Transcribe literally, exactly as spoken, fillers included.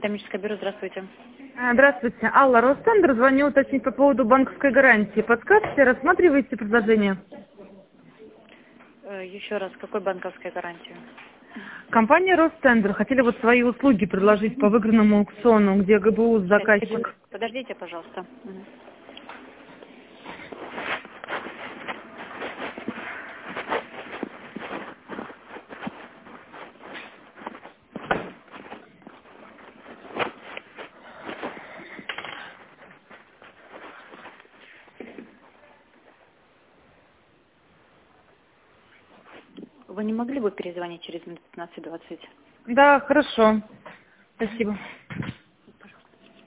Коммерческое бюро, здравствуйте. А, Здравствуйте. Алла, Ростендер, звоню уточнить по поводу банковской гарантии. Подскажете, рассматриваете предложение? Э, Еще раз, какой банковской гарантии? Компания Ростендер хотели вот свои услуги предложить по выигранному аукциону, где ГБУ Сейчас, секунду. заказчик. Подождите, пожалуйста. Мгм. Вы не могли бы перезвонить через минут пятнадцать-двадцать? Да, хорошо. Спасибо.